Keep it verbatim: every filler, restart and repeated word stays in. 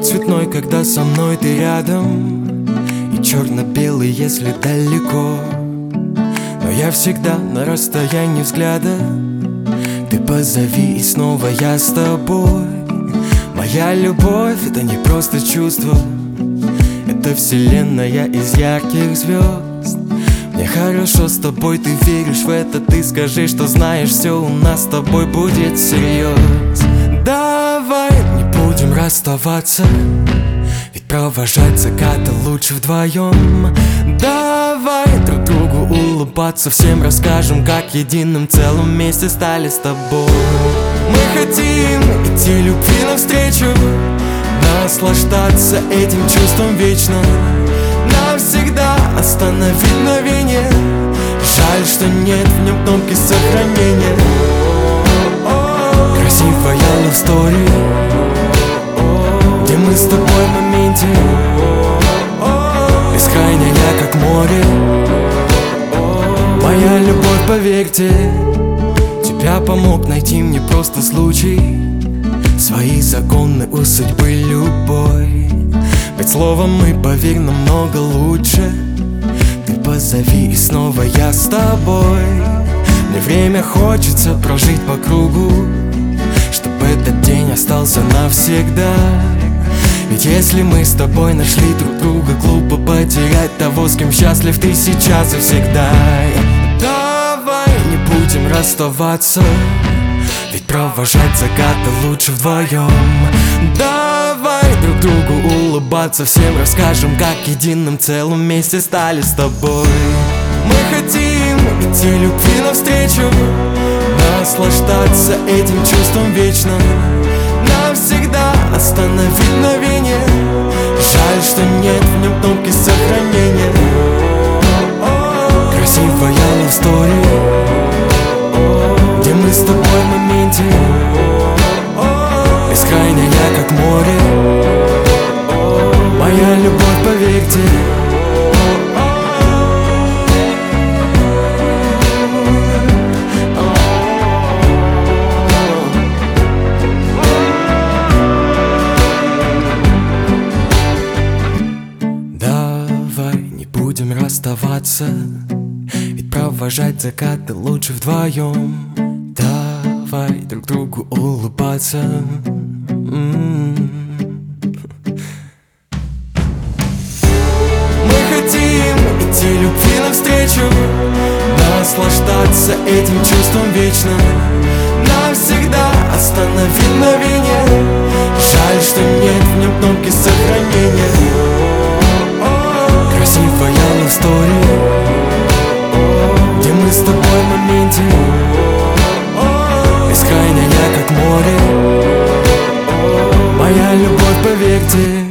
цветной, когда со мной ты рядом, и черно-белый, если далеко. Но я всегда на расстоянии взгляда. Ты позови, и снова я с тобой. Моя любовь — это не просто чувство, это вселенная из ярких звезд. Мне хорошо с тобой, ты веришь в это. Ты скажи, что знаешь, все у нас с тобой будет всерьез. Давай не будем расставаться, ведь провожать закаты лучше вдвоем. Давай друг другу улыбаться, всем расскажем, как единым целым вместе стали с тобой. Мы хотим идти любви навстречу, наслаждаться этим чувством вечно, навсегда остановить мгновение. Жаль, что нет в нем кнопки сохранения. Красивая love story, где мы с тобой в моменте, бескрайняя, как море. Моя любовь, поверьте, тебя помог найти мне просто случай. Свои законы у судьбы любой, ведь словом мы, поверь, намного лучше. Ты позови, и снова я с тобой. Мне время хочется прожить по кругу, чтобы этот день остался навсегда. Ведь если мы с тобой нашли друг друга, глупо потерять того, с кем счастлив ты сейчас и всегда. Давай не будем расставаться, ведь провожать закаты лучше вдвоем. Давай друг другу улыбаться, всем расскажем, как единым целым вместе стали с тобой. Мы хотим идти любви навстречу, наслаждаться этим чувством вечно, навсегда остановить мгновение. Жаль, что нет в нем кнопки сохранения. Красивая love story, где мы с тобой в моменте, бескрайняя, как море. Моя любовь, поверьте, давай не будем расставаться, ведь провожать закаты лучше вдвоем. Давай друг другу улыбаться. М-м-м. Мы хотим идти любви навстречу, наслаждаться этим чувством вечно, навсегда остановить мгновение. Жаль, что нет в нем кнопки сохранения. Красивая love story, где мы с тобой в моменте, бескрайняя, как море. Моя любовь, поверьте,